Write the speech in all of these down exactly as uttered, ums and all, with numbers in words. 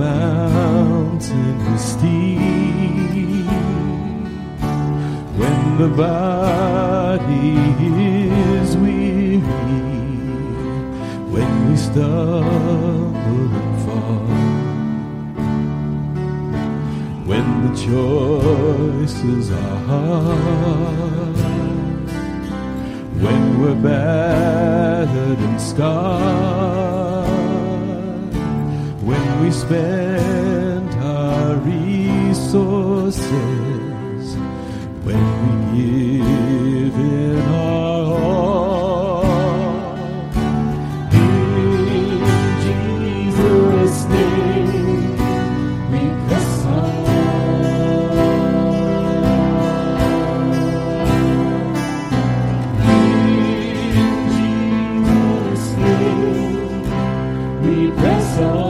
mountain is steep, when the body is weary, when we stumble and fall, when the choices are hard, when we're battered and scarred, when we spend our resources, when we give in our all, in Jesus' name we press on. In Jesus' name we press on.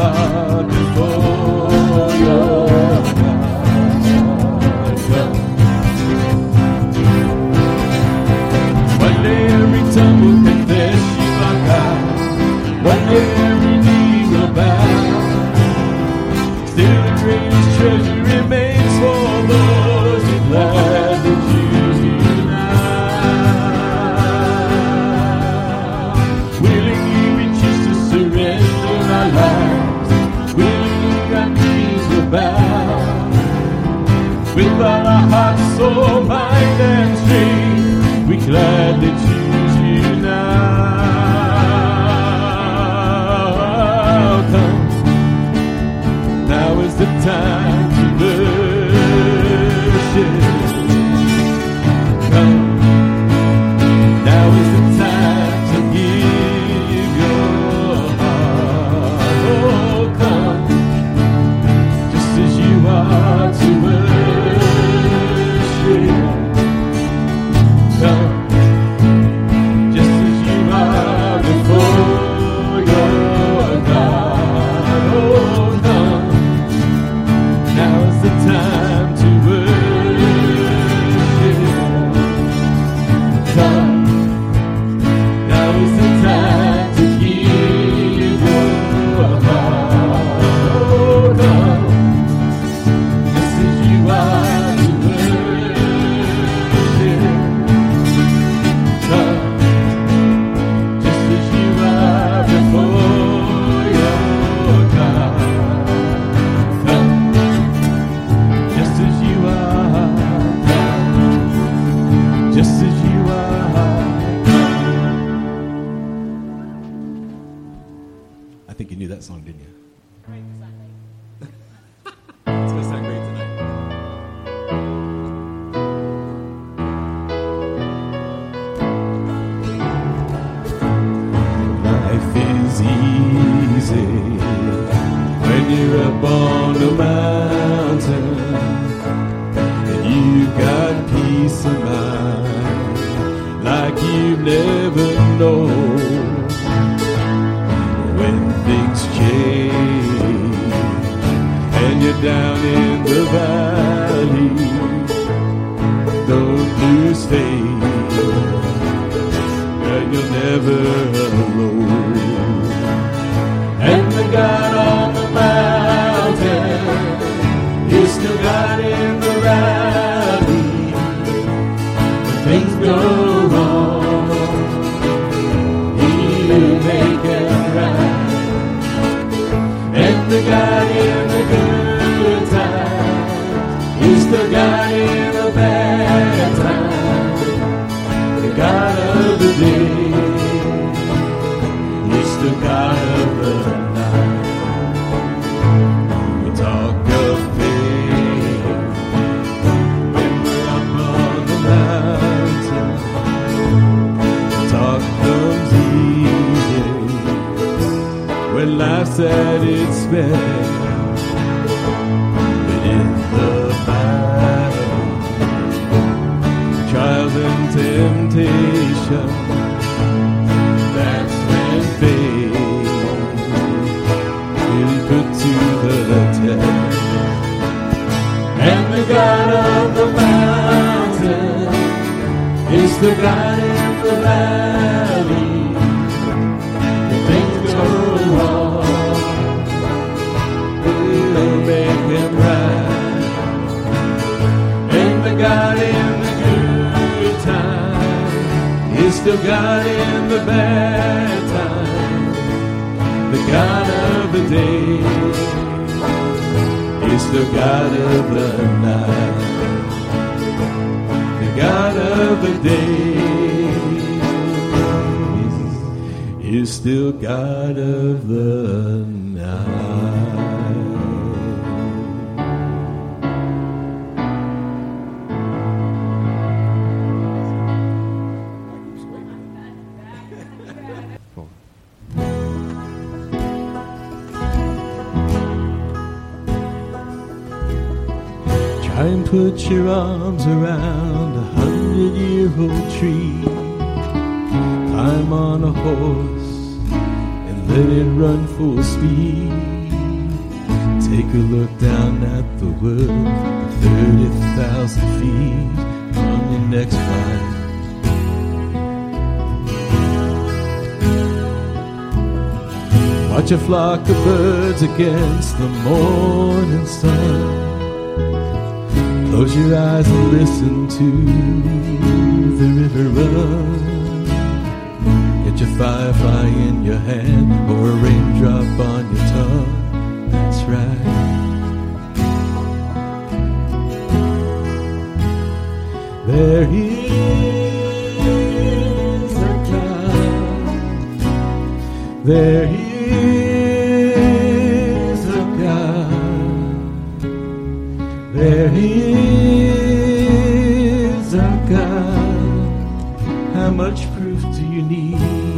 Before your God, tongue will confess you are God. One day every knee will bow. Still the greatest treasure remains for those who gladly choose you now. Willingly we choose to surrender our lives. Willingly our knees will bow. With all our heart, soul, mind, and strength, we gladly choose you now. Come, now is the time to worship. Come, now is the time to give your heart. Oh, come, just as you are to worship. Come, just as you are before your God. Oh, come, now is the time to worship. Come, now is the time to give your heart. Oh, come, just as you are to worship. Come, just as you are before your God. Come, just as you are. Come, just as you are. I think you knew that song, didn't you? It's gonna sound great tonight. Life is easy when you're up on the mountain and you've got peace of mind like you've never known. When things change and you're down in the valley, don't lose faith, and you're never alone. And the God on the mountain is still God in the valley. When things go wrong, He'll make it right. And the God in the good times is the God in the bad times. The God of the day is the God of the night. We talk of pain when we're up on the mountain. Talk comes easy when life's at its best. But in the battle, trials and temptation, that's when faith really put to the test. And the God of the mountain is the God in the valley. When things go wrong, He'll make it right. And the God in the good time is still God in the bad time. The God of the day is the God of the night. The God of the day is still God of the night. Try and put your arms around a hundred-year-old tree. Climb on a horse and let it run full speed. Take a look down at the world at thirty thousand feet on your next flight. Watch a flock of birds against the morning sun. Close your eyes and listen to the river run. Get your firefly in your hand or a raindrop on your tongue. That's right. There is a God. There is a God. There is a God. How much proof do you need?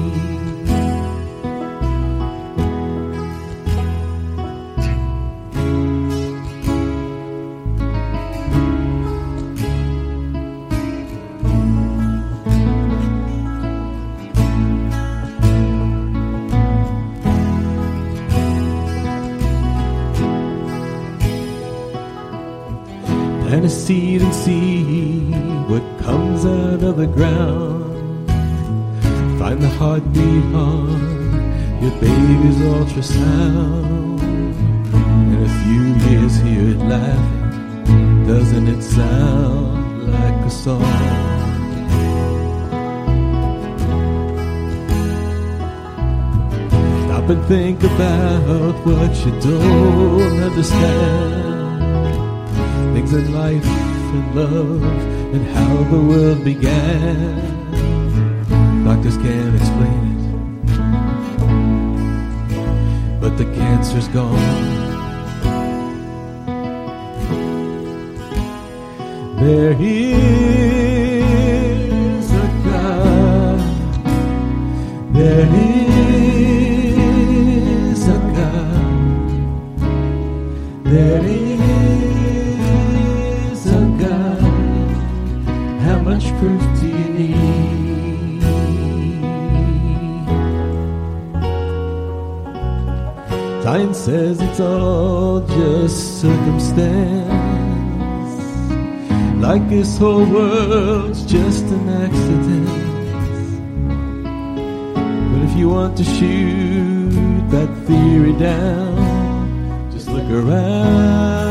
Plant a seed and see what comes out of the ground. Find the heartbeat on your baby's ultrasound. In a few years hear it laughing. Doesn't it sound like a song? Stop and think about what you don't understand. Things in life and love and how the world began. Doctors can't explain it, but the cancer's gone. There is a God. There is a God. There is how much proof do you need? Science says it's all just circumstance, like this whole world's just an accident. But if you want to shoot that theory down, just look around.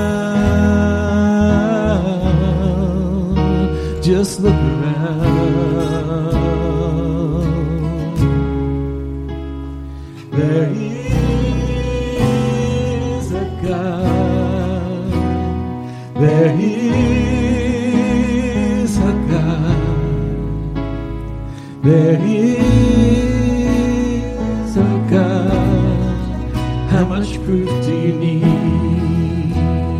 Just look around. There is a God. There is a God. There is a God. How much proof do you need?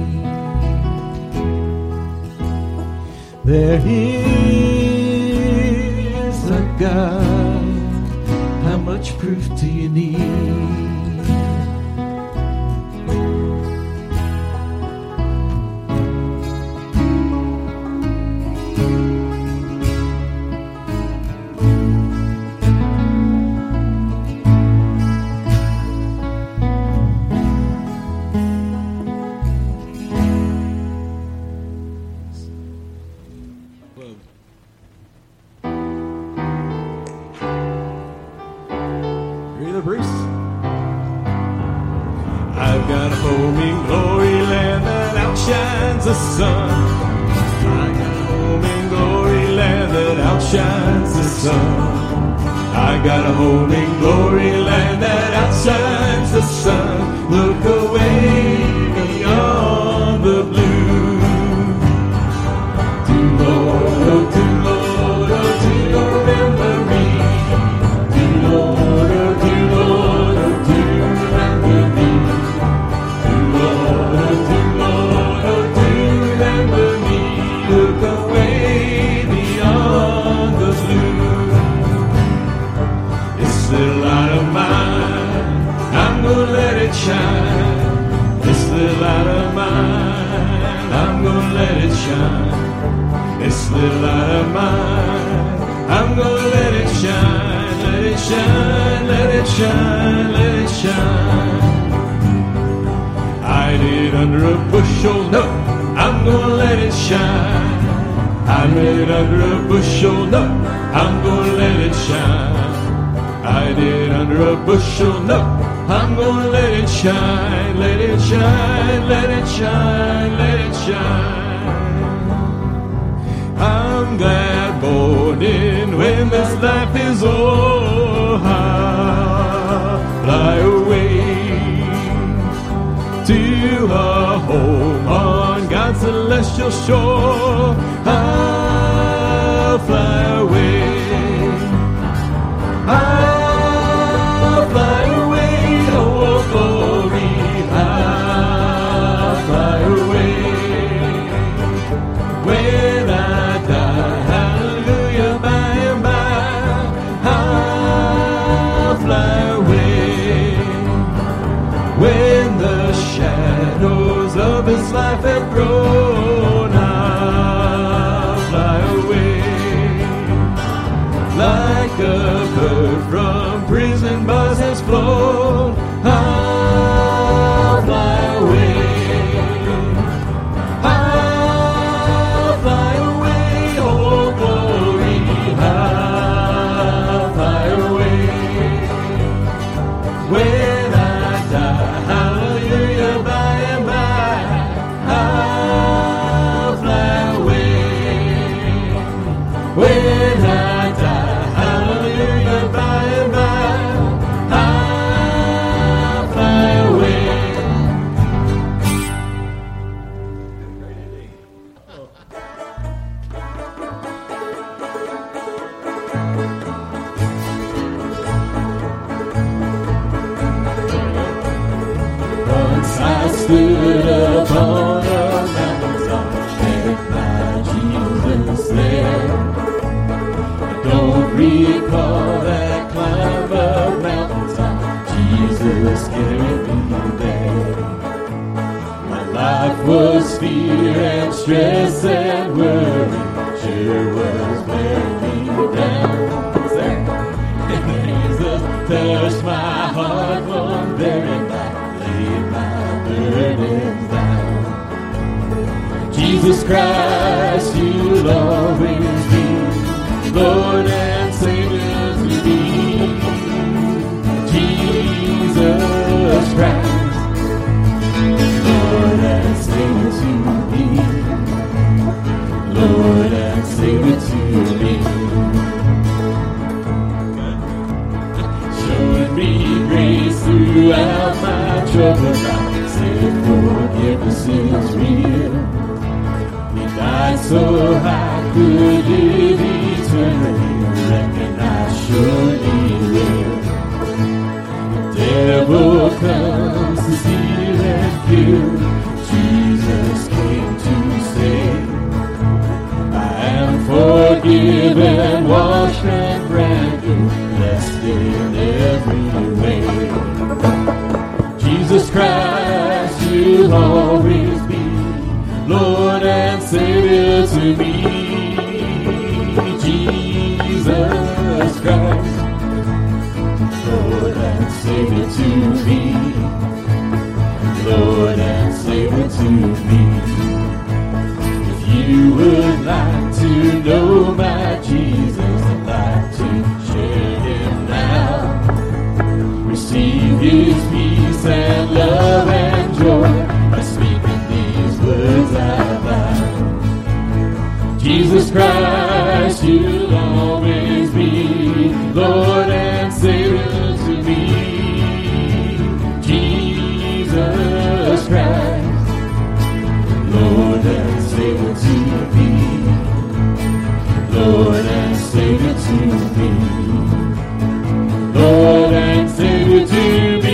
There is a God. How much proof do you need? I've got a home in glory land that outshines the sun. I got a home in glory land that outshines the sun. I got a home in glory land that outshines the sun. Look away beyond the blue. To Lord, oh to Lord, oh to remember me. To Lord, oh to Lord, oh to remember me. To Lord, oh to Lord, oh to remember me. Look away beyond the blue. This little light of mine, I'm gonna let it shine. This little light of mine, I'm gonna let it shine. This little light of mine, I'm gonna let it shine. Let it shine, let it shine, let it shine. Hide it under a bushel, no, I'm gonna let it shine. Hide it under a bushel, no, I'm gonna let it shine. Hide it under a bushel, no, I'm gonna let it shine, let it shine, let it shine, let it shine. I'm glad morning when this life is o'er, I'll fly away to a home on God's celestial shore. I'll fly away. I'll fly away, oh glory. I'll fly away. When I die, hallelujah, by and by, I'll fly away. When the shadows of this life have grown, I'll fly away. Like a bird from prison bars has flown, I'll fly away. I'll fly away, oh glory, I'll fly away. When I die, hallelujah, by and by, I'll fly away. When I die, hallelujah, by and by, I'll fly away. Once I stood upon a mountaintop, met my Jesus there. Don't recall that climb up mountaintop, Jesus carried me there. My life was fear and stress and worry, sure was wearing me down. And Jesus touched my heart one very night, laid my burdens down. Jesus Christ, you'll always be Lord and Savior to me. Jesus Christ, Lord and Savior to me. Lord and Savior to me. Showing me grace throughout my troubled life. Said forgiveness is real. He died so I could live eternally. Reckon I surely will. The devil comes to steal and kill. Jesus came to save. I am forgiven, washed and brand new, blessed in every way. Jesus Christ, you'll always be Lord and Savior to me. Jesus Christ, Lord and Savior to me. Lord and Savior to me. If you would like to know my Jesus, I'd like to share him now. Receive his peace and love and joy by speaking these words out loud. Jesus Christ, you'll always be Lord and Savior to me. Jesus Christ, Lord and Savior to me. Lord and Savior to me. Lord and Savior to me.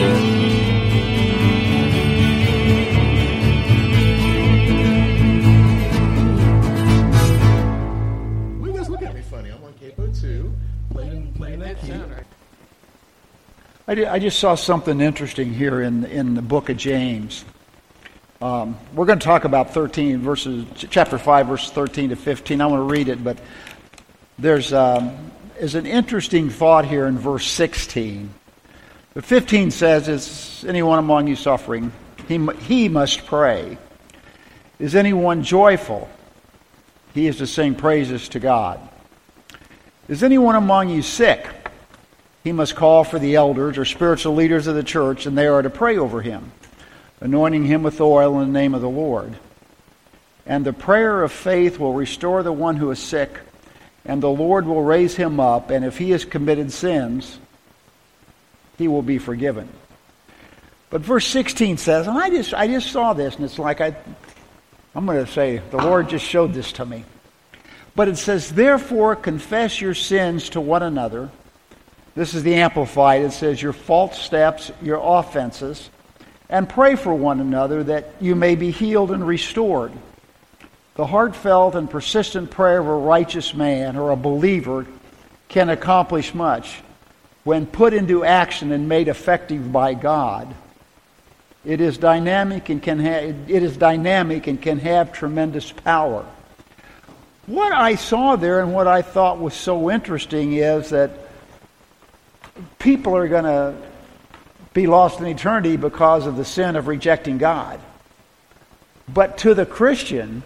Well, you guys look at me funny. I'm on capo two, playing, playing that key. I, did, I just saw something interesting here in in the book of James. Um, we're going to talk about thirteen verses, chapter five, verses thirteen to fifteen. I want to read it, but there's um, is an interesting thought here in verse sixteen. But fifteen says, "Is anyone among you suffering? He he must pray. Is anyone joyful? He is to sing praises to God. Is anyone among you sick? he must call for the elders or spiritual leaders of the church, and they are to pray over him, anointing him with oil in the name of the Lord. And the prayer of faith will restore the one who is sick, and the Lord will raise him up, and if he has committed sins, he will be forgiven. But verse sixteen says, and I just I just saw this, and it's like I, I'm going to say, the Lord just showed this to me. But it says, therefore confess your sins to one another. This is the Amplified. It says, your false steps, your offenses, and pray for one another that you may be healed and restored. The heartfelt and persistent prayer of a righteous man or a believer can accomplish much. When put into action and made effective by God, it is dynamic and can ha- it is dynamic and can have tremendous power. What I saw there and what I thought was so interesting is that people are going to be lost in eternity because of the sin of rejecting God. But to the Christian,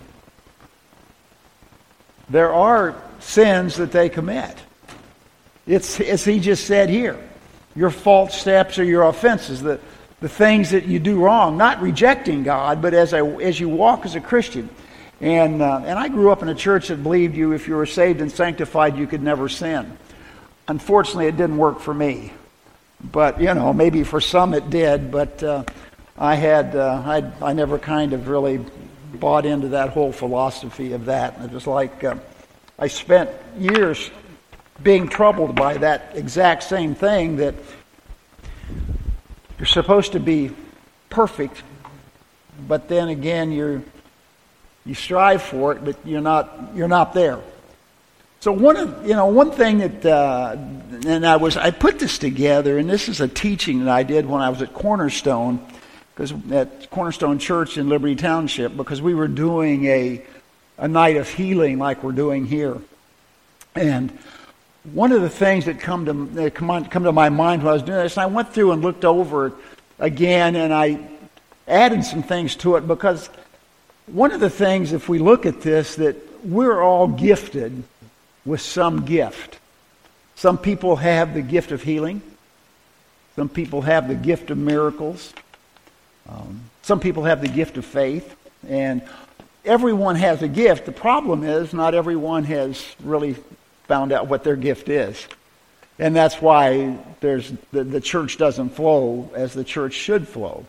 there are sins that they commit. It's as he just said here, your false steps or your offenses, the, the things that you do wrong, not rejecting God, but as I, as you walk as a Christian. And uh, and I grew up in a church that believed you, if you were saved and sanctified, you could never sin. Unfortunately, it didn't work for me. But, you know, maybe for some it did, but uh, I had, uh, I I never kind of really bought into that whole philosophy of that. And it was like, uh, I spent years being troubled by that exact same thing, that you're supposed to be perfect, but then again you're you strive for it, but you're not you're not there. So one of you know one thing that uh, and I was I put this together, and this is a teaching that I did when I was at Cornerstone, because at Cornerstone Church in Liberty Township, because we were doing a a night of healing like we're doing here, and one of the things that come to that come, on, come to my mind when I was doing this, and I went through and looked over it again, and I added some things to it, because one of the things, if we look at this, that we're all gifted with some gift. Some people have the gift of healing. Some people have the gift of miracles. Um, some people have the gift of faith. And everyone has a gift. The problem is not everyone has really found out what their gift is. And that's why there's the, the church doesn't flow as the church should flow.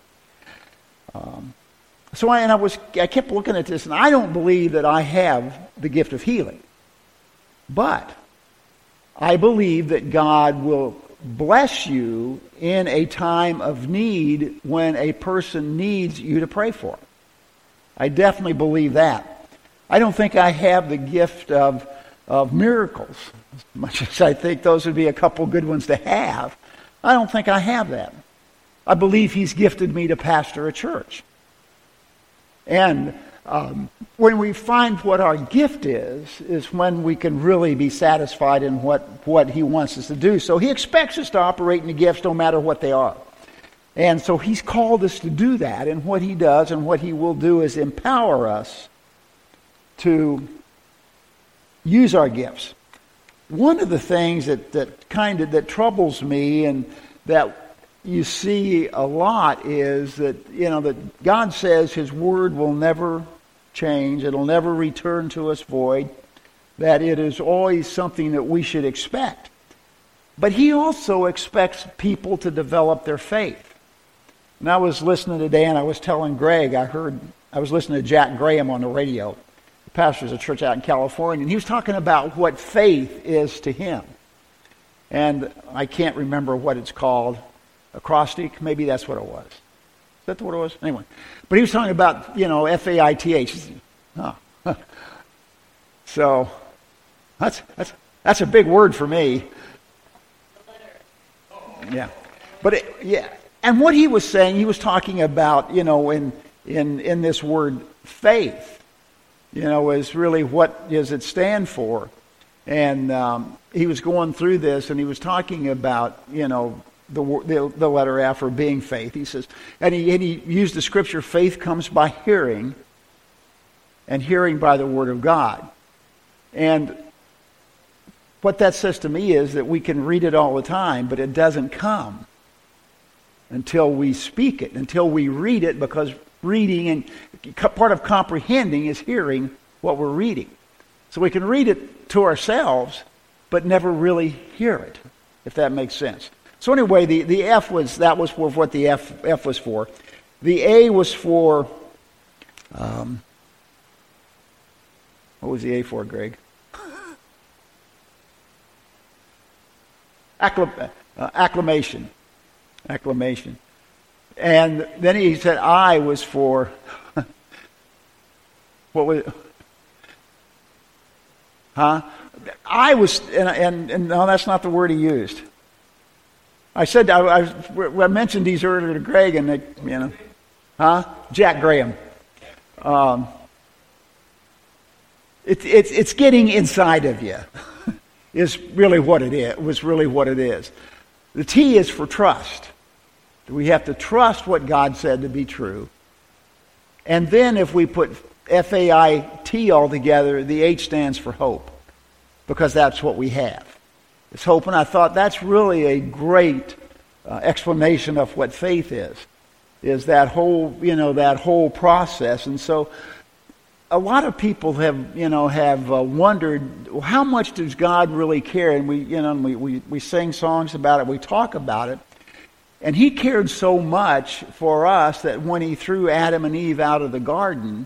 Um, so I, and I was I kept looking at this, and I don't believe that I have the gift of healing. But I believe that God will bless you in a time of need when a person needs you to pray for. I definitely believe that. I don't think I have the gift of of miracles, as much as I think those would be a couple good ones to have. I don't think I have that. I believe He's gifted me to pastor a church. And um, when we find what our gift is, is when we can really be satisfied in what, what He wants us to do. So He expects us to operate in the gifts no matter what they are. And so He's called us to do that, and what He does and what He will do is empower us to use our gifts. One of the things that, that kind of that troubles me and that you see a lot is that, you know, that God says His word will never change. It'll never return to us void. That it is always something that we should expect. But He also expects people to develop their faith. And I was listening today, and I was telling Greg, I heard, I was listening to Jack Graham on the radio. He pastors a church out in California, and he was talking about what faith is to him. And I can't remember what it's called. Acrostic? Maybe that's what it was. Is that what it was? Anyway. But he was talking about, you know, F A I T H. Oh. So, that's, that's, that's a big word for me. Yeah. But, it, yeah. And what he was saying, he was talking about, you know, in in, in this word faith, you know, is really what does it stand for? And um, he was going through this, and he was talking about, you know, the, the the letter F, or being faith. He says, and he, and he used the scripture, faith comes by hearing, and hearing by the word of God. And what that says to me is that we can read it all the time, but it doesn't come until we speak it, until we read it, because reading and part of comprehending is hearing what we're reading. So we can read it to ourselves, but never really hear it, if that makes sense. So anyway, the, the F was, that was for what the F, F was for. The A was for, um, what was the A for, Greg? Acclam- uh, acclamation. Acclamation. And then he said I was for, what was it? Huh? I was, and, and, and no, that's not the word he used. I said, I, I, I mentioned these earlier to Greg, and they, you know, huh? Jack Graham. Um, it, it, it's getting inside of you, is really what it is. Was really what it is. The T is for trust. We have to trust what God said to be true. And then if we put F A I T all together, the H stands for hope, because that's what we have. It's hope, and I thought that's really a great uh, explanation of what faith is, is that whole, you know, that whole process. And so a lot of people have, you know, have uh, wondered, well, how much does God really care? And we, you know, and we, we, we sing songs about it, we talk about it. And he cared so much for us that when he threw Adam and Eve out of the garden,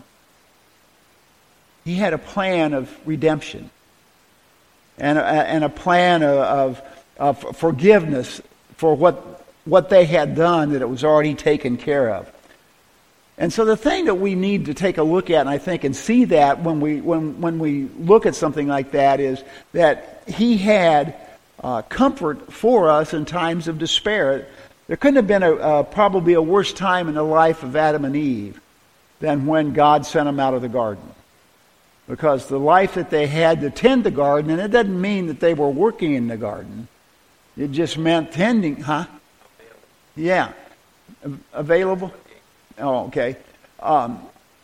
he had a plan of redemption. And a, and a plan of, of, of forgiveness for what what they had done, that it was already taken care of. And so the thing that we need to take a look at, and I think, and see that when we when when we look at something like that, is that he had uh, comfort for us in times of despair. There couldn't have been a, uh, probably a worse time in the life of Adam and Eve than when God sent them out of the garden. Because the life that they had to tend the garden, and it doesn't mean that they were working in the garden. It just meant tending, huh? Yeah. Available? Oh, okay. Um,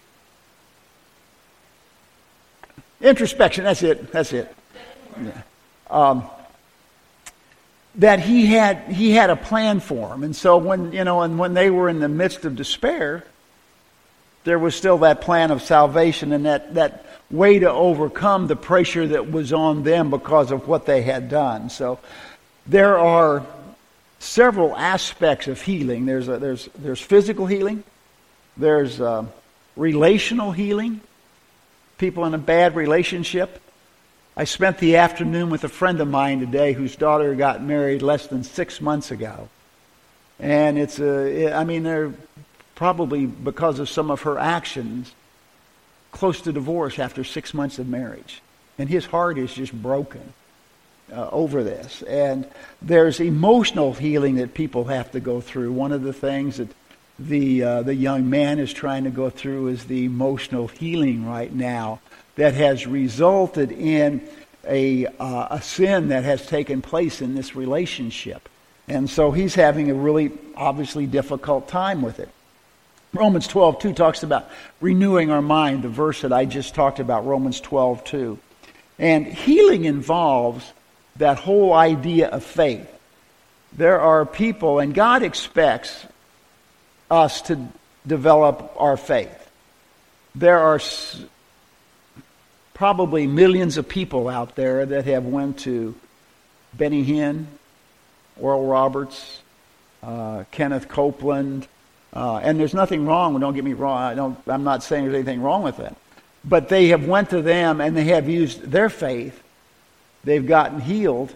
introspection, that's it. That's it. Yeah. Um, that he had he had a plan for them. And so when, you know, and when they were in the midst of despair, there was still that plan of salvation and that, that way to overcome the pressure that was on them because of what they had done. So there are several aspects of healing. There's a, there's there's physical healing. There's uh, relational healing. People in a bad relationship. I spent the afternoon with a friend of mine today whose daughter got married less than six months ago. And it's a, I mean, they're probably, because of some of her actions, close to divorce after six months of marriage. And his heart is just broken uh, over this. And there's emotional healing that people have to go through. One of the things that the uh, the young man is trying to go through is the emotional healing right now that has resulted in a uh, a sin that has taken place in this relationship. And so he's having a really obviously difficult time with it. Romans twelve two talks about renewing our mind, the verse that I just talked about, Romans twelve two. And healing involves that whole idea of faith. There are people, and God expects us to develop our faith. There are s- probably millions of people out there that have went to Benny Hinn, Oral Roberts, uh, Kenneth Copeland, uh, and there's nothing wrong. Don't get me wrong. I don't. I'm not saying there's anything wrong with that. But they have went to them and they have used their faith. They've gotten healed,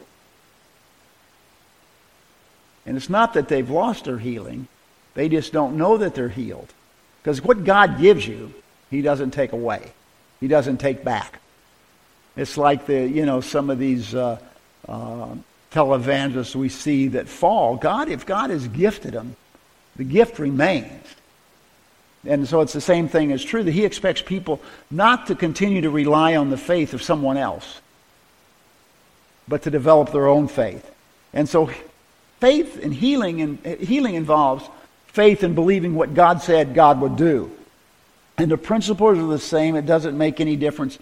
and it's not that they've lost their healing. They just don't know that they're healed. Because what God gives you, He doesn't take away. He doesn't take back. It's like the, you know, some of these uh, uh, televangelists we see that fall. God, if God has gifted them, the gift remains. And so it's the same thing as true, that He expects people not to continue to rely on the faith of someone else, but to develop their own faith. And so faith and healing and healing involves faith in believing what God said God would do. And the principles are the same. It doesn't make any difference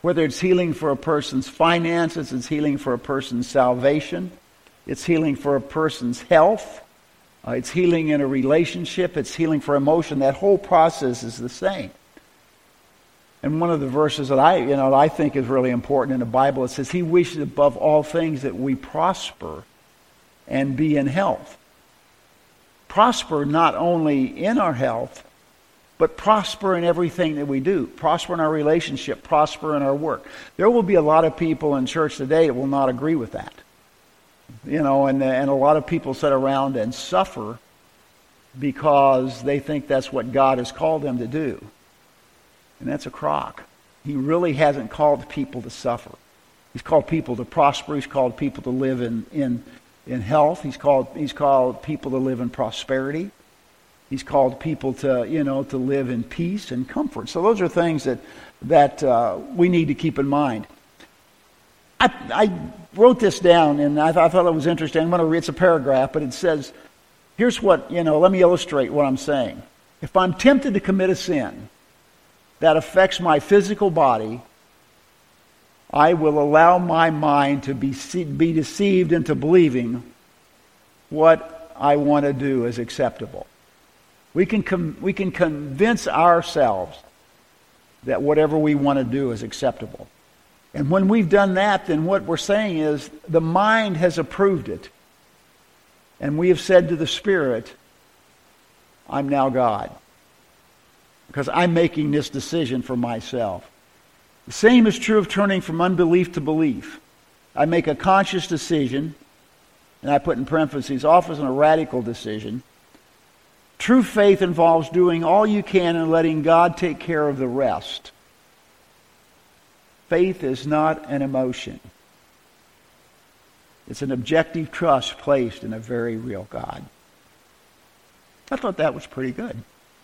Whether it's healing for a person's finances, it's healing for a person's salvation, it's healing for a person's health, uh, it's healing in a relationship, it's healing for emotion. That whole process is the same. And one of the verses that I, you know, that I think is really important in the Bible, it says, He wishes above all things that we prosper and be in health. Prosper not only in our health, but prosper in everything that we do. Prosper in our relationship, prosper in our work. There will be a lot of people in church today that will not agree with that. You know, and, and a lot of people sit around and suffer because they think that's what God has called them to do. And that's a crock. He really hasn't called people to suffer. He's called people to prosper. He's called people to live in, in, in health. He's called, he's called people to live in prosperity. He's called people to, you know, to live in peace and comfort. So those are things that that uh, we need to keep in mind. I, I wrote this down, and I, th- I thought it was interesting. I'm going to read, it's a paragraph, but it says, here's what, you know, let me illustrate what I'm saying. If I'm tempted to commit a sin that affects my physical body, I will allow my mind to be, be deceived into believing what I want to do is acceptable. We can com- we can convince ourselves that whatever we want to do is acceptable. And when we've done that, then what we're saying is the mind has approved it. And we have said to the Spirit, I'm now God. Because I'm making this decision for myself. The same is true of turning from unbelief to belief. I make a conscious decision, and I put in parentheses, often a radical decision. True faith involves doing all you can and letting God take care of the rest. Faith is not an emotion. It's an objective trust placed in a very real God. I thought that was pretty good.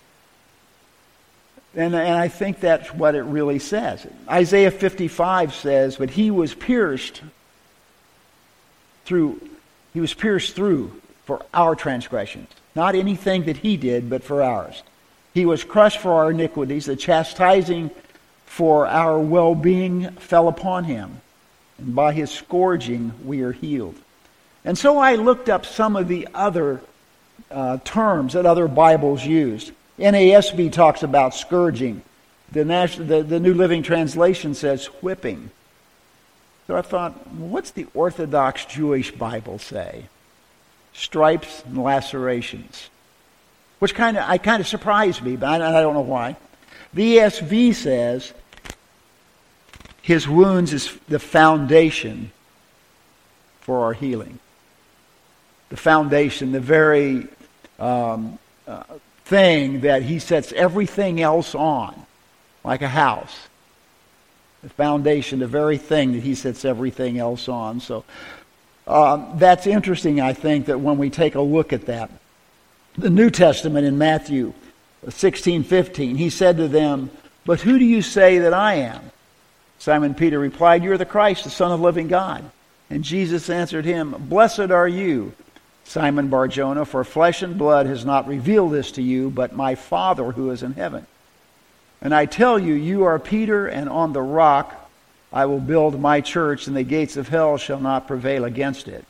And, and I think that's what it really says. Isaiah fifty-five says, but he was pierced through, he was pierced through for our transgressions. Not anything that he did, but for ours. He was crushed for our iniquities. The chastising for our well-being fell upon him. And by his scourging we are healed. And so I looked up some of the other uh, terms that other Bibles used. N A S B talks about scourging. The, National, the, the New Living Translation says whipping. So I thought, what's the Orthodox Jewish Bible say? Stripes and lacerations. Which kind of I kind of surprised me, but I, I don't know why. The E S V says his wounds is the foundation for our healing. The foundation, the very um, uh, thing that he sets everything else on, like a house. The foundation, the very thing that he sets everything else on. So um, that's interesting, I think, that when we take a look at that. The New Testament in Matthew sixteen fifteen, he said to them, but who do you say that I am? Simon Peter replied, you are the Christ, the Son of the living God. And Jesus answered him, blessed are you, Simon Bar-Jonah, for flesh and blood has not revealed this to you, but my Father who is in heaven. And I tell you, you are Peter, and on the rock I will build my church, and the gates of hell shall not prevail against it.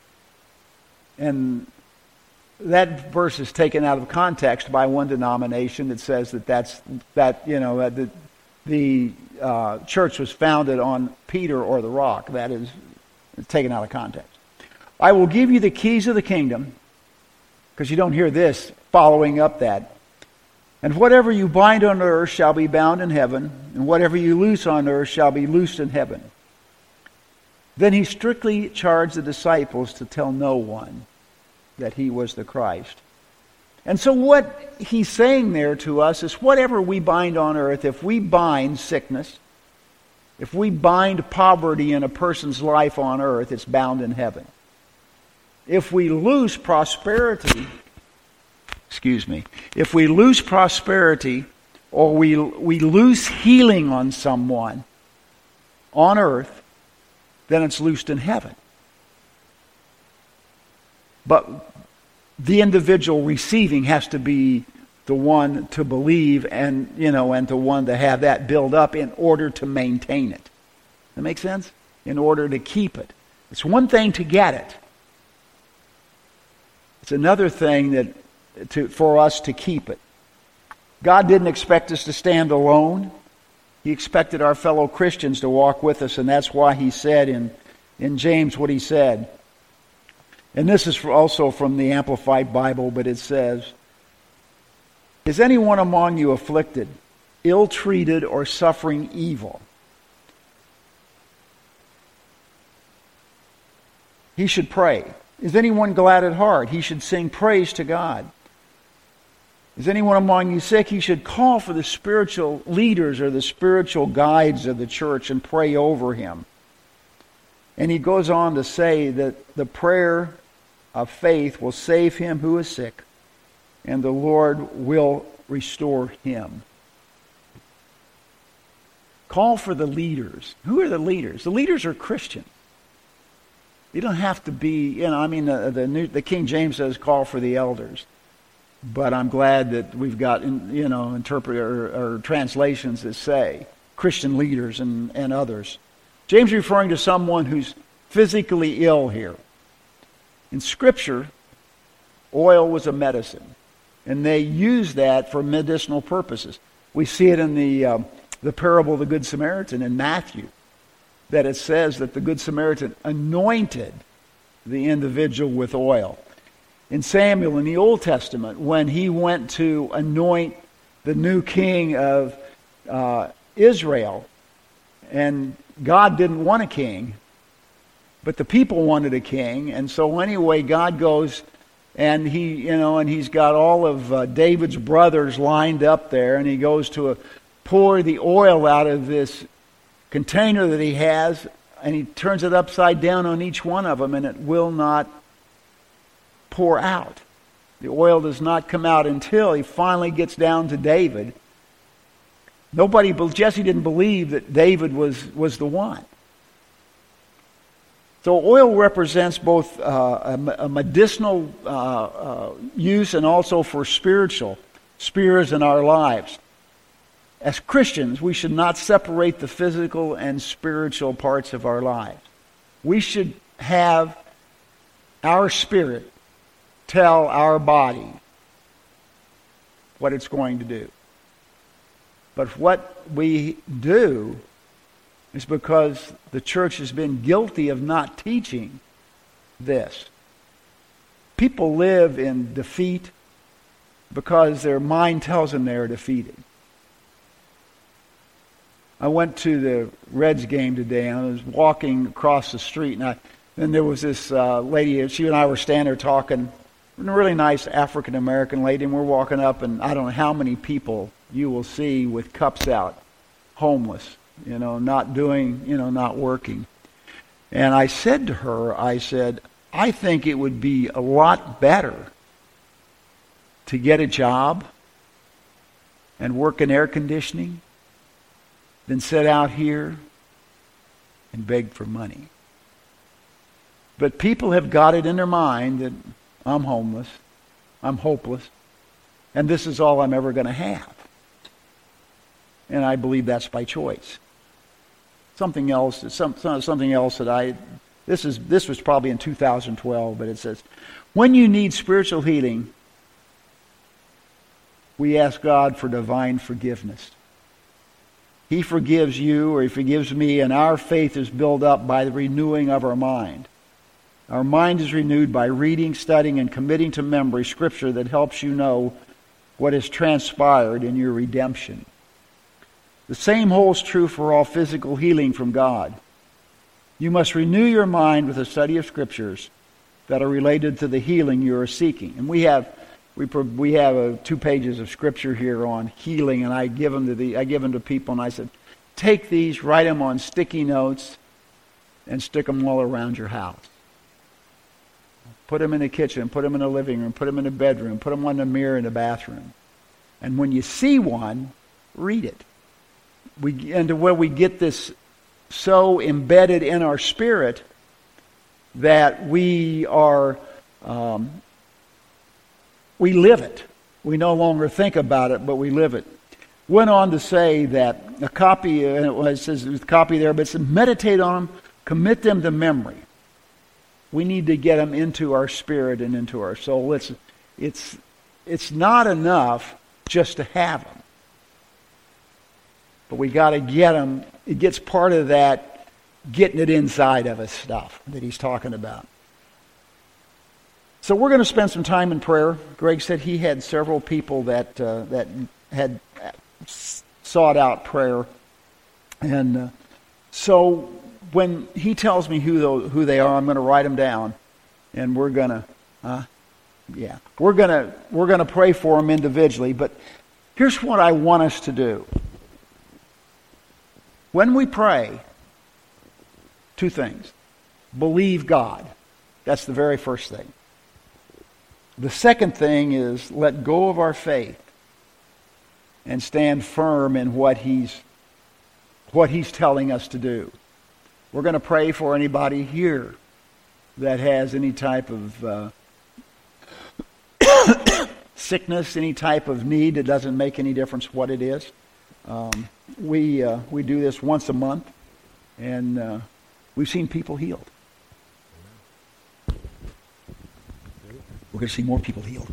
And that verse is taken out of context by one denomination that says that that's that you know that the, the uh, church was founded on Peter or the rock. That is taken out of context. I will give you the keys of the kingdom, because you don't hear this following up that. And whatever you bind on earth shall be bound in heaven, and whatever you loose on earth shall be loosed in heaven. Then he strictly charged the disciples to tell no one that he was the Christ. And so what he's saying there to us is whatever we bind on earth, if we bind sickness, if we bind poverty in a person's life on earth, it's bound in heaven. If we lose prosperity, excuse me, if we lose prosperity or we, we lose healing on someone on earth, then it's loosed in heaven. But the individual receiving has to be the one to believe and, you know, and the one to have that build up in order to maintain it. That make sense? In order to keep it. It's one thing to get it. It's another thing that to for us to keep it. God didn't expect us to stand alone. He expected our fellow Christians to walk with us, and that's why he said in, in James what he said. And this is also from the Amplified Bible, but it says, "Is anyone among you afflicted, ill-treated, or suffering evil? He should pray. Is anyone glad at heart? He should sing praise to God. Is anyone among you sick? He should call for the spiritual leaders or the spiritual guides of the church and pray over him." And he goes on to say that the prayer of faith will save him who is sick, and the Lord will restore him. Call for the leaders. Who are the leaders? The leaders are Christians. You don't have to be, you know, I mean, the, the, New, the King James says call for the elders. But I'm glad that we've got, you know, interpreter or, or translations that say Christian leaders and, and others. James is referring to someone who's physically ill here. In Scripture, oil was a medicine, and they used that for medicinal purposes. We see it in the uh, the parable of the Good Samaritan in Matthew, that it says that the Good Samaritan anointed the individual with oil. In Samuel, in the Old Testament, when he went to anoint the new king of uh, Israel, and God didn't want a king, but the people wanted a king, and so anyway, God goes and he, you know, and he's got all of uh, David's brothers lined up there, and he goes to a, pour the oil out of this container that he has, and he turns it upside down on each one of them, and it will not pour out. The oil does not come out until he finally gets down to David. Nobody, Jesse didn't believe that David was, was the one. So oil represents both uh, a, a medicinal uh, uh, use and also for spiritual spheres in our lives. As Christians, we should not separate the physical and spiritual parts of our lives. We should have our spirit tell our body what it's going to do. But what we do is because the church has been guilty of not teaching this. People live in defeat because their mind tells them they're defeated. I went to the Reds game today, and I was walking across the street, and I, then there was this uh, lady, she and I were standing there talking, a really nice African-American lady, and we're walking up, and I don't know how many people you will see with cups out, homeless, you know, not doing, you know, not working. And I said to her, I said, I think it would be a lot better to get a job and work in air conditioning than sit out here and beg for money. But people have got it in their mind that I'm homeless, I'm hopeless, and this is all I'm ever going to have. And I believe that's by choice. Something else, some, something else that I, this is this was probably in two thousand twelve, but it says, when you need spiritual healing, we ask God for divine forgiveness. He forgives you, or He forgives me, and our faith is built up by the renewing of our mind. Our mind is renewed by reading, studying, and committing to memory Scripture that helps you know what has transpired in your redemption. The same holds true for all physical healing from God. You must renew your mind with a study of Scriptures that are related to the healing you are seeking. And we have we we have uh, two pages of Scripture here on healing, and I give them to the I give them to people, and I said, take these, write them on sticky notes, and stick them all around your house. Put them in the kitchen, put them in the living room, put them in the bedroom, put them on the mirror in the bathroom. And when you see one, read it. We and to where we get this so embedded in our spirit that we are um, we live it. we no longer think about it, but we live it. Went on to say that a copy, uh, it says there's a copy there, but it says meditate on them, commit them to memory. We need to get them into our spirit and into our soul. It's, it's, it's not enough just to have them. But we got to get them. It gets part of that getting it inside of us stuff that he's talking about. So we're going to spend some time in prayer. Greg said he had several people that uh, that had sought out prayer. And uh, so when he tells me who those, who they are, I'm going to write them down. And we're going to, uh, yeah, we're going to we're going to pray for them individually. But here's what I want us to do. When we pray, two things. Believe God. That's the very first thing. The second thing is let go of our faith and stand firm in what He's what He's telling us to do. We're going to pray for anybody here that has any type of uh, sickness, any type of need. It doesn't make any difference what it is. Um, we uh, we do this once a month, and uh, we've seen people healed. We're going to see more people healed.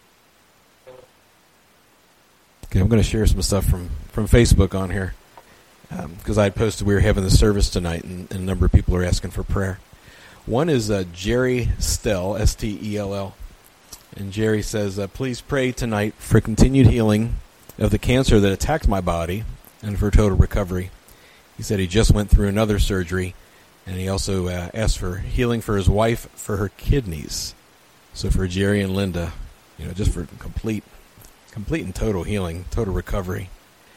Okay, I'm going to share some stuff from, from Facebook on here because um, I had posted we were having the service tonight, and, and a number of people are asking for prayer. One is uh, Jerry Stell, S T E L L, and Jerry says, uh, please pray tonight for continued healing of the cancer that attacked my body and for total recovery. He said he just went through another surgery, and he also uh, asked for healing for his wife for her kidneys. So for Jerry and Linda, you know, just for complete, complete and total healing, total recovery.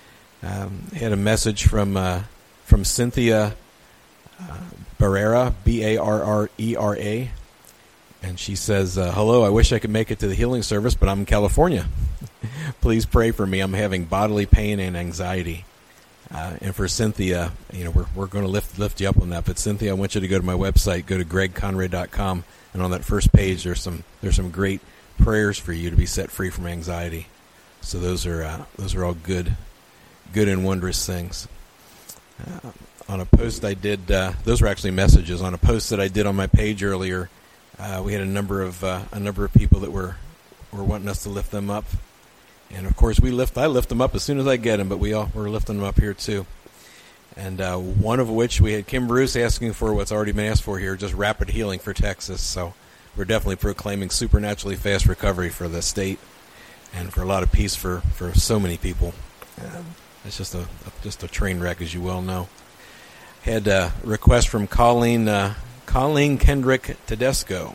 Um, I had a message from uh, from Cynthia uh, Barrera, B A R R E R A, and she says, uh, hello, I wish I could make it to the healing service, but I'm in California. Please pray for me. I'm having bodily pain and anxiety. Uh, and for Cynthia, you know, we're we're going to lift lift you up on that. But Cynthia, I want you to go to my website, go to greg conrad dot com, and on that first page, there's some there's some great prayers for you to be set free from anxiety. So those are uh, those are all good, good and wondrous things. Uh, on a post I did, uh, those were actually messages. On a post that I did on my page earlier, uh, we had a number of uh, a number of people that were were wanting us to lift them up. And of course, we lift. I lift them up as soon as I get them, but we all we're lifting them up here too. And uh, one of which we had Kim Bruce asking for what's already been asked for here, just rapid healing for Texas. So we're definitely proclaiming supernaturally fast recovery for the state and for a lot of peace for, for so many people. Um, it's just a just a train wreck, as you well know. Had a request from Colleen uh, Colleen Kendrick Tedesco,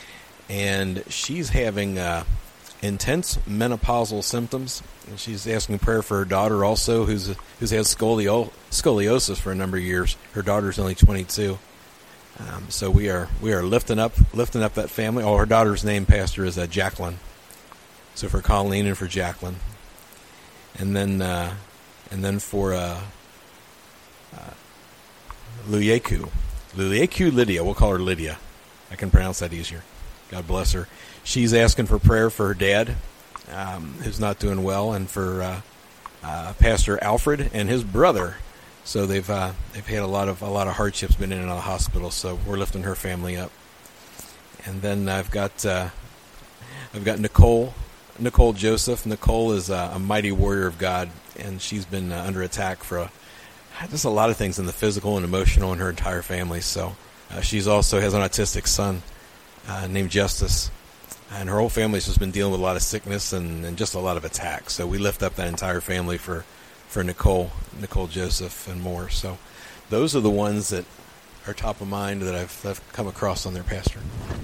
and she's having Uh, intense menopausal symptoms, and she's asking prayer for her daughter also, who's who's had scolio- scoliosis for a number of years. Her daughter's only twenty-two, um, so we are we are lifting up lifting up that family. Oh, her daughter's name, Pastor, is uh, Jacqueline. So for Colleen and for Jacqueline, and then uh, and then for uh, uh, Luyeku, Luyeku Lydia. We'll call her Lydia. I can pronounce that easier. God bless her. She's asking for prayer for her dad, um, who's not doing well, and for uh, uh, Pastor Alfred and his brother. So they've uh, they've had a lot of a lot of hardships, been in and out of the hospital. So we're lifting her family up. And then I've got uh, I've got Nicole Nicole Joseph. Nicole is uh, a mighty warrior of God, and she's been uh, under attack for a, just a lot of things in the physical and emotional in her entire family. So uh, she's also has an autistic son uh, named Justice. And her whole family's just been dealing with a lot of sickness and, and just a lot of attacks. So we lift up that entire family for, for Nicole, Nicole Joseph, and more. So those are the ones that are top of mind that I've, I've come across on their pastor.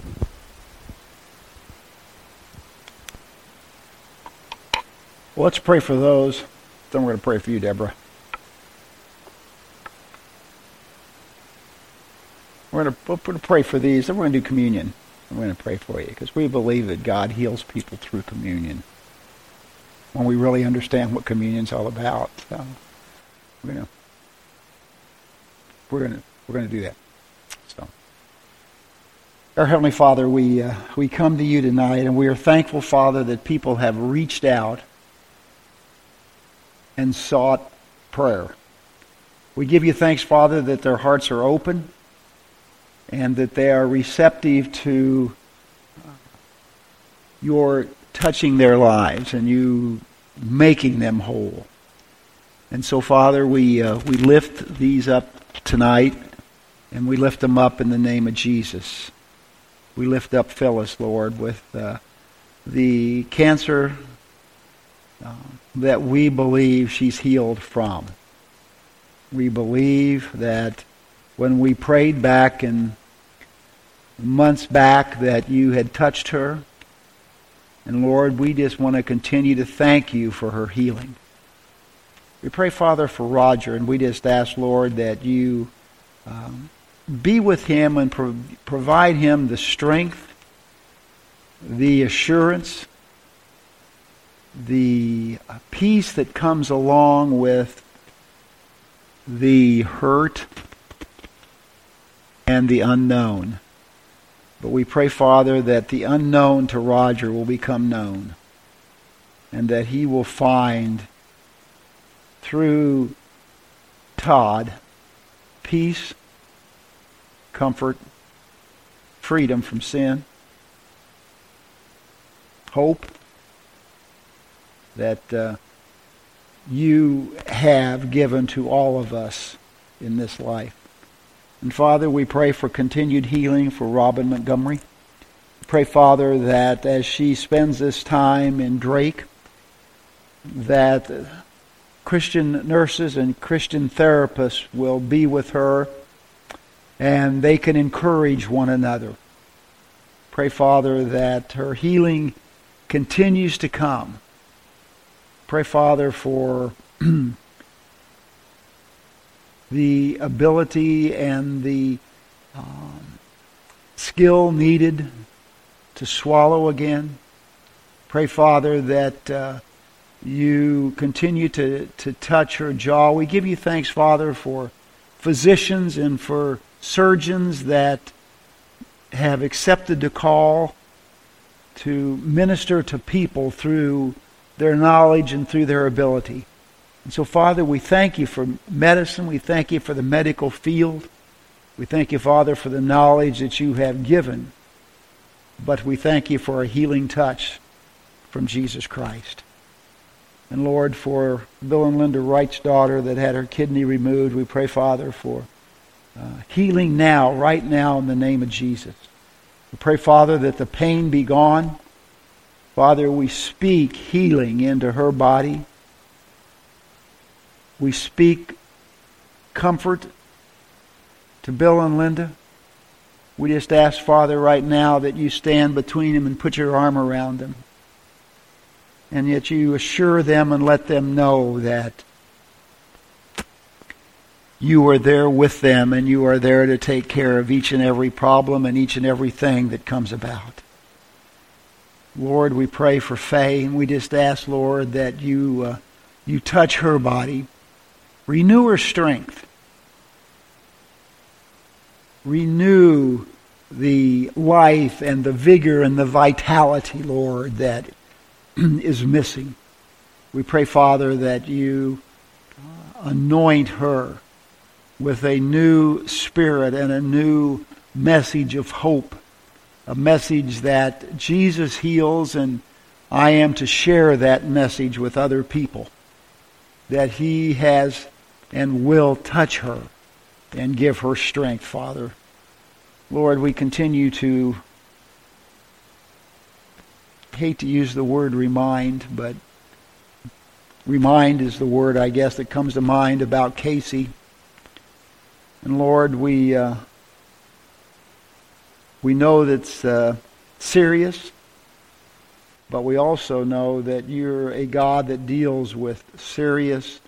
Well, let's pray for those. Then we're going to pray for you, Deborah. We're going to, we're going to pray for these, then we're going to do communion. We're going to pray for you because we believe that God heals people through communion. When we really understand what communion's all about, so we're going to we're going to we're going to do that. So, Our Heavenly Father, we uh, we come to you tonight, and we are thankful, Father, that people have reached out and sought prayer. We give you thanks, Father, that their hearts are open and that they are receptive to your touching their lives and you making them whole. And so, Father, we uh, we lift these up tonight, and we lift them up in the name of Jesus. We lift up Phyllis, Lord, with uh, the cancer uh, that we believe she's healed from. We believe that when we prayed back in months back that you had touched her. And Lord, we just want to continue to thank you for her healing. We pray, Father, for Roger, and we just ask, Lord, that you um, be with him and pro- provide him the strength, the assurance, the peace that comes along with the hurt and the unknown. But we pray, Father, that the unknown to Roger will become known, and that he will find through Todd peace, comfort, freedom from sin, hope that uh, you have given to all of us in this life. And Father, we pray for continued healing for Robin Montgomery. Pray, Father, that as she spends this time in Drake, that Christian nurses and Christian therapists will be with her and they can encourage one another. Pray, Father, that her healing continues to come. Pray, Father, for the ability and the um, skill needed to swallow again. Pray, Father, that uh, you continue to, to touch her jaw. We give you thanks, Father, for physicians and for surgeons that have accepted the call to minister to people through their knowledge and through their ability. And so, Father, we thank you for medicine. We thank you for the medical field. We thank you, Father, for the knowledge that you have given. But we thank you for a healing touch from Jesus Christ. And Lord, for Bill and Linda Wright's daughter that had her kidney removed, we pray, Father, for uh, healing now, right now, in the name of Jesus. We pray, Father, that the pain be gone. Father, we speak healing into her body. We speak comfort to Bill and Linda. We just ask, Father, right now that you stand between them and put your arm around them. And yet you assure them and let them know that you are there with them and you are there to take care of each and every problem and each and everything that comes about. Lord, we pray for Faye, and we just ask, Lord, that you uh, you touch her body. Renew her strength. Renew the life and the vigor and the vitality, Lord, that is missing. We pray, Father, that you anoint her with a new spirit and a new message of hope, a message that Jesus heals, and I am to share that message with other people, that he has and will touch her and give her strength, Father. Lord, we continue to, hate to use the word remind, but remind is the word, I guess, that comes to mind about Casey. And Lord, we uh, we know that's uh, serious, but we also know that you're a God that deals with serious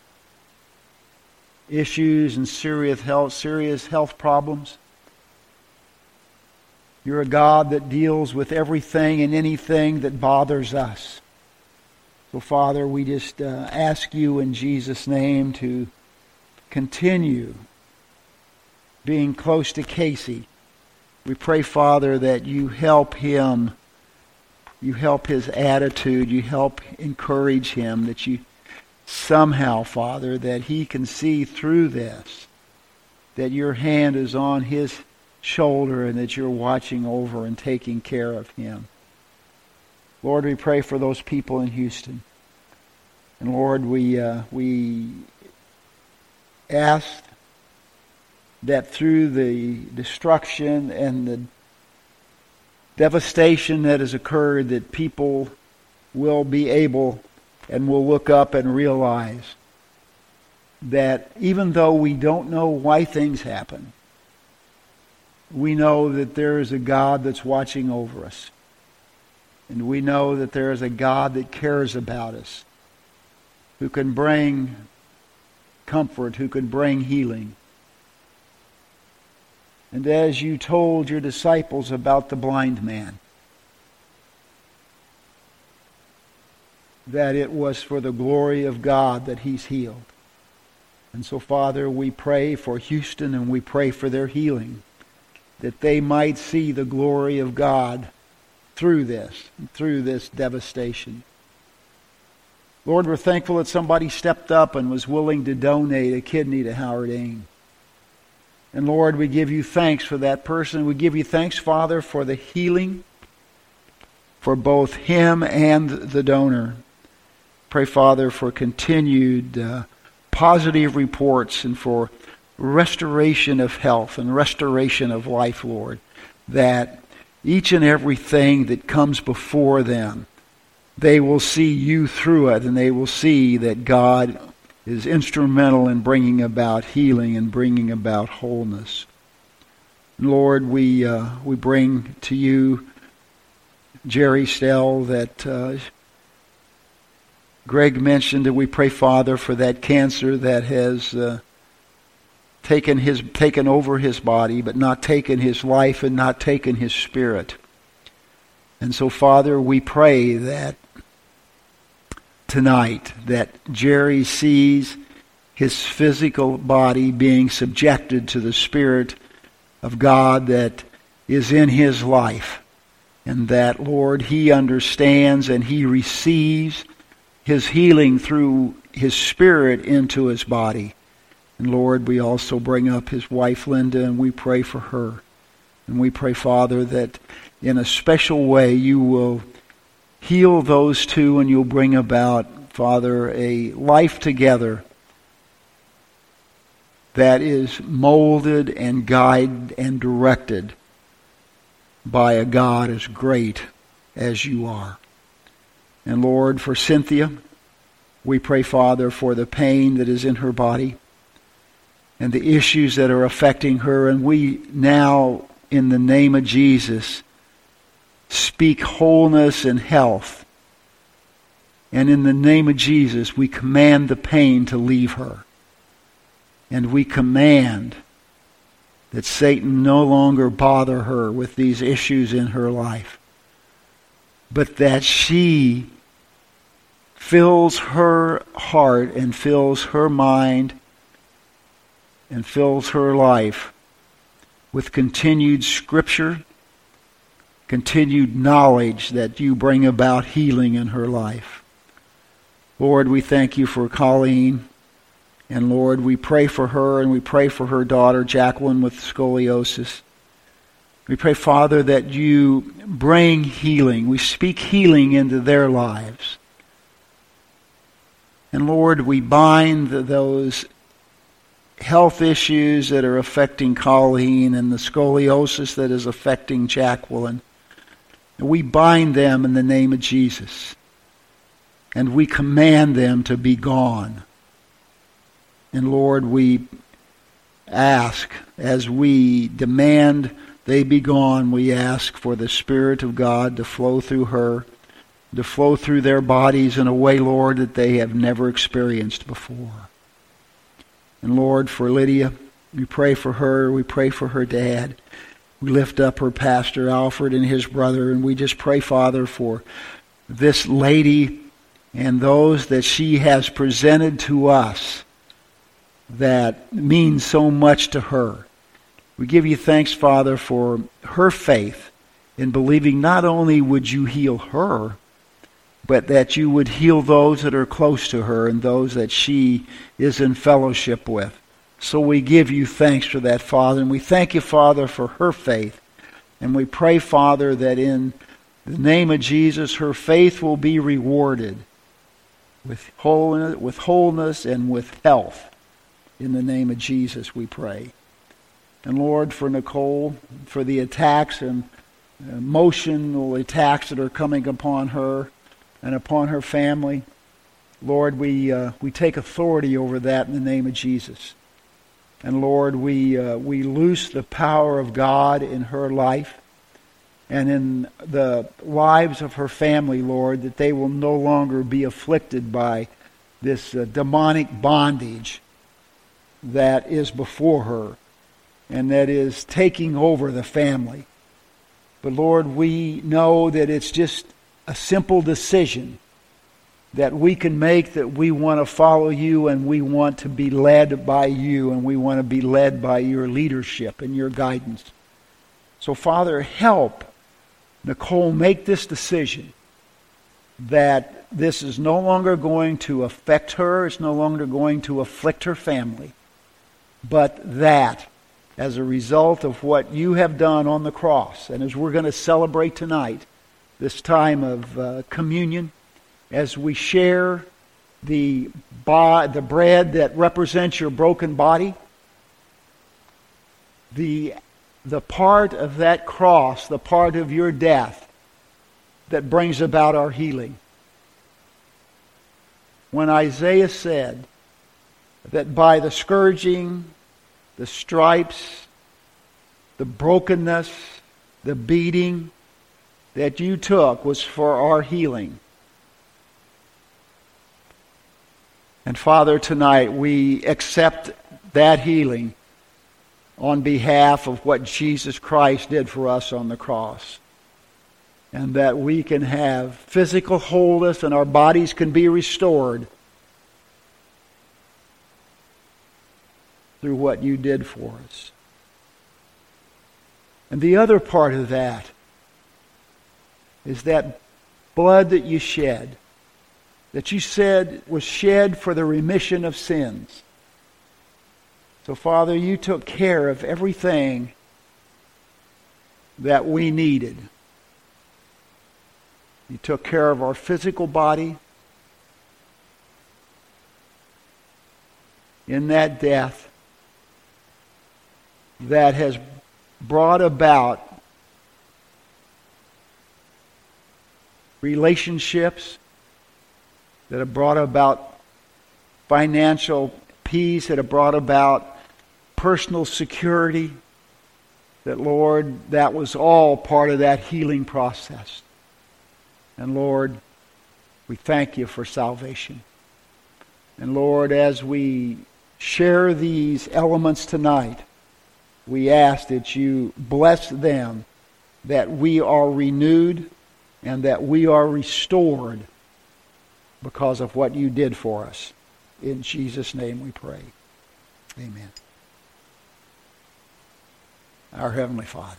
issues and serious health, serious health problems. You're a God that deals with everything and anything that bothers us. So, Father, we just uh, ask you in Jesus' name to continue being close to Casey We pray, Father, that you help him, you help his attitude, you help encourage him, that you somehow, Father, that he can see through this, that your hand is on his shoulder and that you're watching over and taking care of him. Lord, we pray for those people in Houston. And Lord, we uh, we ask that through the destruction and the devastation that has occurred, that people will be able and will look up and realize that even though we don't know why things happen, we know that there is a God that's watching over us. And we know that there is a God that cares about us, who can bring comfort, who can bring healing. And as you told your disciples about the blind man, that it was for the glory of God that he's healed. And so, Father, we pray for Houston and we pray for their healing, that they might see the glory of God through this, through this devastation. Lord, we're thankful that somebody stepped up and was willing to donate a kidney to Howard Ain. And Lord, we give you thanks for that person. We give you thanks, Father, for the healing for both him and the donor. Pray, Father, for continued uh, positive reports and for restoration of health and restoration of life, Lord, that each and everything that comes before them, they will see you through it, and they will see that God is instrumental in bringing about healing and bringing about wholeness. Lord, we uh, we bring to you Jerry Stell, that uh, Greg mentioned, that we pray, Father, for that cancer that has uh, taken his taken over his body, but not taken his life and not taken his spirit. And so, Father, we pray that tonight that Jerry sees his physical body being subjected to the Spirit of God that is in his life, and that, Lord, he understands and he receives his healing through his spirit into his body. And Lord, we also bring up his wife Linda, and we pray for her. And we pray, Father, that in a special way you will heal those two, and you'll bring about, Father, a life together that is molded and guided and directed by a God as great as you are. And Lord, for Cynthia, we pray, Father, for the pain that is in her body and the issues that are affecting her. And we now, in the name of Jesus, speak wholeness and health. And in the name of Jesus, we command the pain to leave her. And we command that Satan no longer bother her with these issues in her life, but that she fills her heart and fills her mind and fills her life with continued scripture, continued knowledge that you bring about healing in her life. Lord, we thank you for Colleen. And Lord, we pray for her, and we pray for her daughter, Jacqueline, with scoliosis. We pray, Father, that you bring healing. We speak healing into their lives. And Lord, we bind those health issues that are affecting Colleen and the scoliosis that is affecting Jacqueline. And we bind them in the name of Jesus. And we command them to be gone. And Lord, we ask, as we demand they be gone, we ask for the Spirit of God to flow through her, to flow through their bodies in a way, Lord, that they have never experienced before. And Lord, for Lydia, we pray for her, we pray for her dad. We lift up her pastor, Alfred, and his brother, and we just pray, Father, for this lady and those that she has presented to us that means so much to her. We give you thanks, Father, for her faith in believing not only would you heal her, but that you would heal those that are close to her and those that she is in fellowship with. So we give you thanks for that, Father, and we thank you, Father, for her faith. And we pray, Father, that in the name of Jesus, her faith will be rewarded with wholeness, with wholeness and with health. In the name of Jesus, we pray. And Lord, for Nicole, for the attacks and emotional attacks that are coming upon her and upon her family, Lord, we uh, we take authority over that in the name of Jesus. And Lord, we uh, we loose the power of God in her life and in the lives of her family, Lord, that they will no longer be afflicted by this uh, demonic bondage that is before her and that is taking over the family. But Lord, we know that it's just a simple decision that we can make, that we want to follow you and we want to be led by you and we want to be led by your leadership and your guidance. So Father, help Nicole make this decision that this is no longer going to affect her, it's no longer going to afflict her family, but that as a result of what you have done on the cross, and as we're going to celebrate tonight, this time of uh, communion, as we share the, bo- the bread that represents your broken body, the, the part of that cross, the part of your death that brings about our healing. When Isaiah said that by the scourging, the stripes, the brokenness, the beating that you took was for our healing. And Father, tonight we accept that healing on behalf of what Jesus Christ did for us on the cross. And that we can have physical wholeness and our bodies can be restored through what you did for us. And the other part of that is that blood that you shed, that you said was shed for the remission of sins. So Father, you took care of everything that we needed. You took care of our physical body in that death that has brought about relationships, that have brought about financial peace, that have brought about personal security, that, Lord, that was all part of that healing process. And Lord, we thank you for salvation. And Lord, as we share these elements tonight, we ask that you bless them, that we are renewed and that we are restored because of what you did for us. In Jesus' name we pray. Amen. Our Heavenly Father,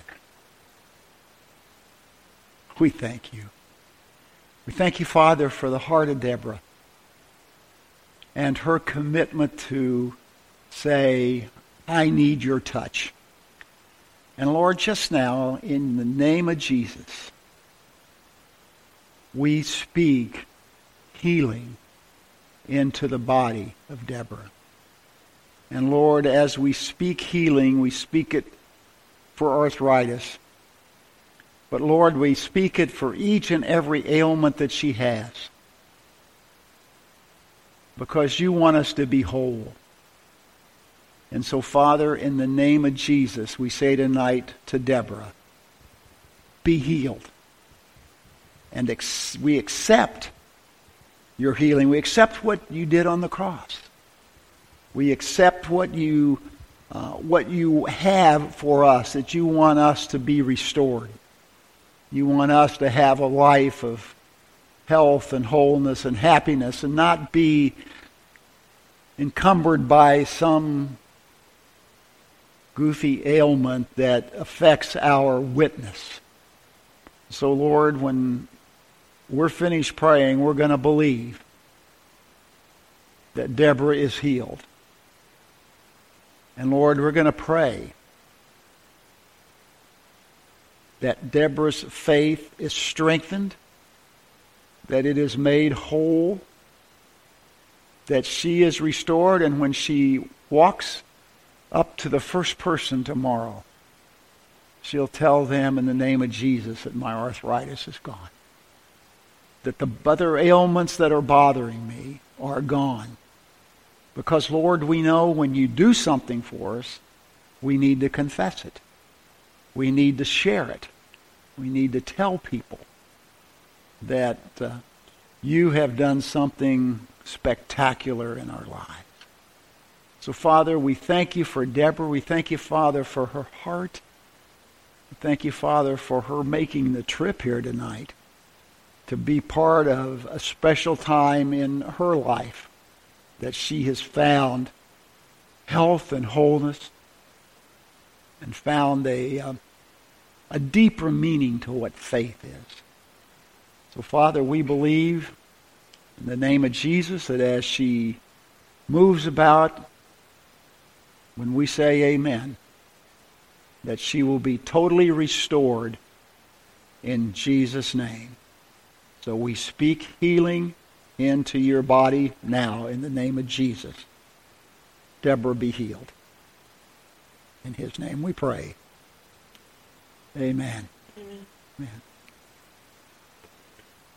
we thank you. We thank you, Father, for the heart of Deborah and her commitment to say, I need your touch. And Lord, just now, in the name of Jesus, we speak healing into the body of Deborah. And Lord, as we speak healing, we speak it for arthritis. But Lord, we speak it for each and every ailment that she has. Because you want us to be whole. And so, Father, in the name of Jesus, we say tonight to Deborah, be healed. And ex- we accept your healing. We accept what you did on the cross. We accept what you, uh, what you have for us, that you want us to be restored. You want us to have a life of health and wholeness and happiness and not be encumbered by some goofy ailment that affects our witness. So, Lord, when we're finished praying, we're going to believe that Deborah is healed. And, Lord, we're going to pray that Deborah's faith is strengthened, that it is made whole, that she is restored, and when she walks up to the first person tomorrow, she'll tell them in the name of Jesus that my arthritis is gone. That the other ailments that are bothering me are gone. Because, Lord, we know when you do something for us, we need to confess it. We need to share it. We need to tell people that uh, you have done something spectacular in our lives. So, Father, we thank you for Deborah. We thank you, Father, for her heart. We thank you, Father, for her making the trip here tonight to be part of a special time in her life that she has found health and wholeness and found a, uh, a deeper meaning to what faith is. So, Father, we believe in the name of Jesus that as she moves about, when we say amen, that she will be totally restored in Jesus' name. So we speak healing into your body now in the name of Jesus. Deborah, be healed. In his name we pray. Amen. Amen. Amen.